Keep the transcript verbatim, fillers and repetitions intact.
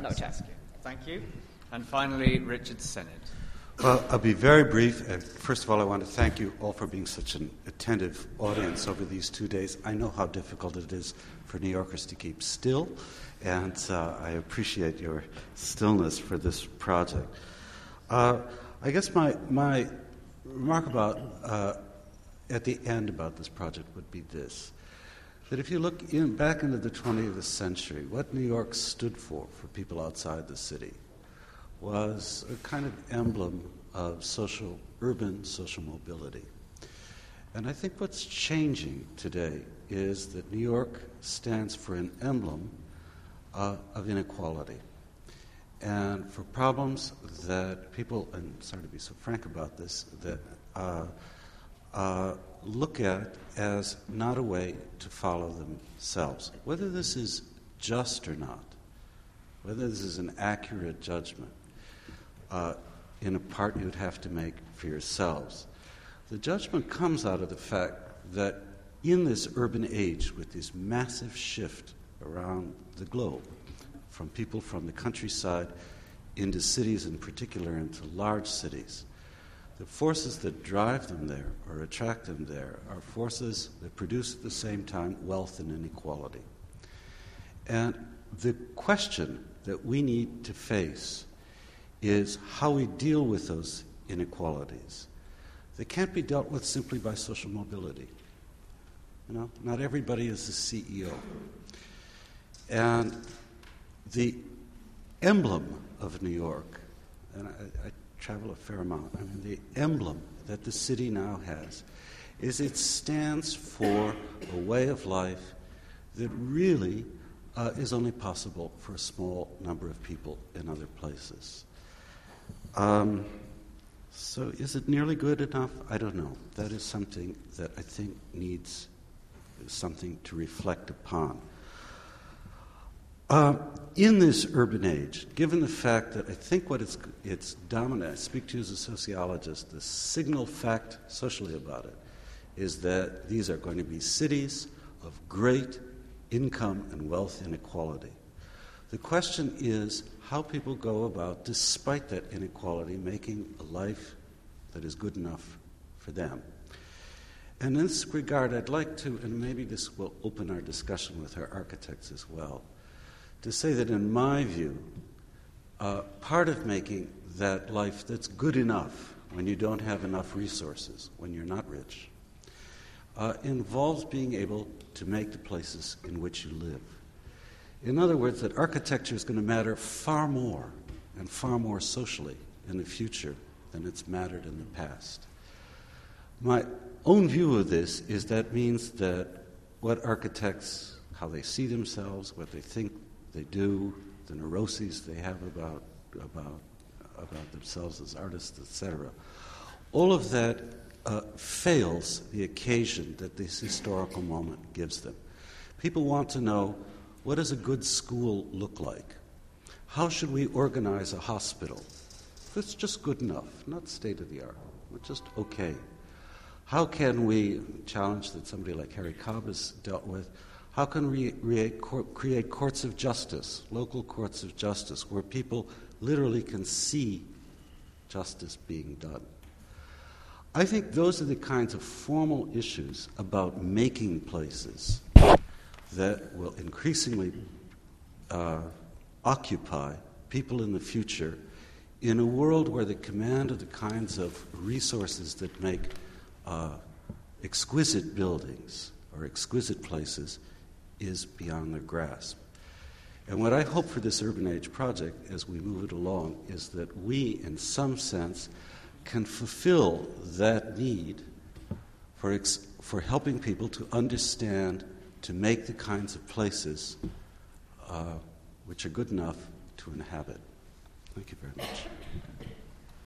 No chance. Thank you. And finally, Richard Sennett. Well, I'll be very brief. Uh, first of all, I want to thank you all for being such an attentive audience over these two days. I know how difficult it is for New Yorkers to keep still, and uh, I appreciate your stillness for this project. Uh, I guess my, my remark about uh, at the end about this project would be this, that if you look in, back into the twentieth century, what New York stood for for people outside the city was a kind of emblem of social, urban social mobility. And I think what's changing today is that New York stands for an emblem uh, of inequality and for problems that people, and sorry to be so frank about this, that uh, uh, look at as not a way to follow themselves. Whether this is just or not, whether this is an accurate judgment, Uh, in a part you would have to make for yourselves. The judgment comes out of the fact that in this urban age, with this massive shift around the globe, from people from the countryside into cities, in particular into large cities, the forces that drive them there or attract them there are forces that produce at the same time wealth and inequality. And the question that we need to face is how we deal with those inequalities. They can't be dealt with simply by social mobility. You know, not everybody is a C E O. And the emblem of New York, and I, I travel a fair amount, I mean, the emblem that the city now has is it stands for a way of life that really uh, is only possible for a small number of people in other places. Um, so is it nearly good enough? I don't know. That is something that I think needs something to reflect upon. Uh, in this urban age, given the fact that I think what it's, it's dominant, I speak to you as a sociologist, the signal fact socially about it is that these are going to be cities of great income and wealth inequality. The question is how people go about, despite that inequality, making a life that is good enough for them. And in this regard, I'd like to, and maybe this will open our discussion with our architects as well, to say that in my view, uh, part of making that life that's good enough when you don't have enough resources, when you're not rich, uh, involves being able to make the places in which you live. In other words, that architecture is going to matter far more and far more socially in the future than it's mattered in the past. My own view of this is that means that what architects, how they see themselves, what they think they do, the neuroses they have about about about themselves as artists, et cetera, all of that uh, fails the occasion that this historical moment gives them. People want to know, what does a good school look like? How should we organize a hospital? That's just good enough, not state-of-the-art, but just okay. How can we, challenge that somebody like Harry Cobb has dealt with, how can we create, create courts of justice, local courts of justice, where people literally can see justice being done? I think those are the kinds of formal issues about making places that will increasingly uh, occupy people in the future in a world where the command of the kinds of resources that make uh, exquisite buildings or exquisite places is beyond their grasp. And what I hope for this Urban Age project as we move it along is that we, in some sense, can fulfill that need for, ex- for helping people to understand, to make the kinds of places uh, which are good enough to inhabit. Thank you very much.